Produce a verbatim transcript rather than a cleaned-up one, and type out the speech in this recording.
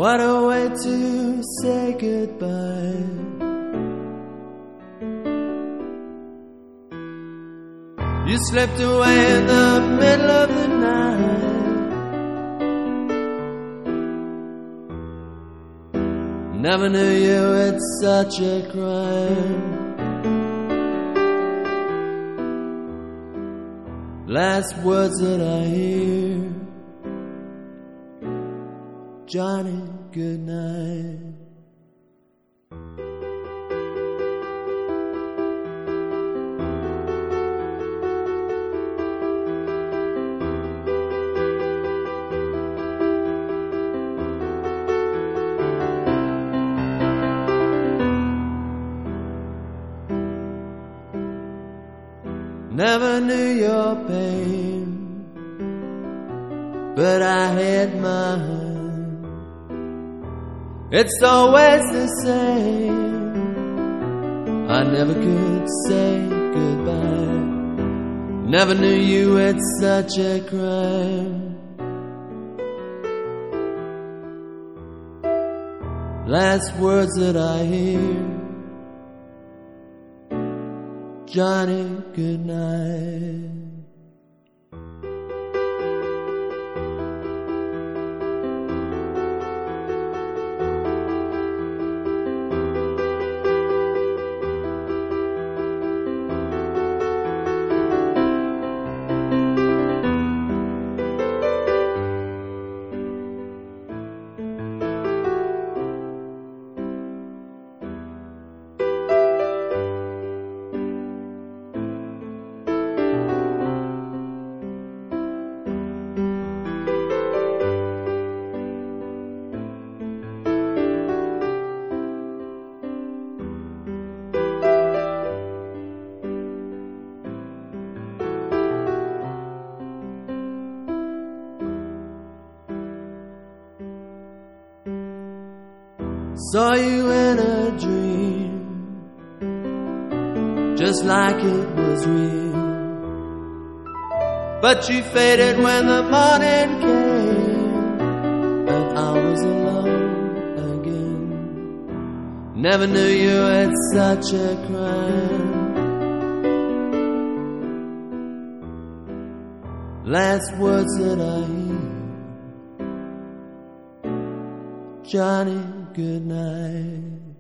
What a way to say goodbye. You slipped away in the middle of the night. Never knew you had such a crime. Last words that I hear, Johnny, good night. Never knew your pain, but I had mine. It's always the same. I never could say goodbye. Never knew you had such a crime. Last words that I hear, Johnny, good night. Saw you in a dream, just like it was real. But you faded when the morning came, and I was alone again. Never knew you had such a crime. Last words that I hear, Johnny, good night.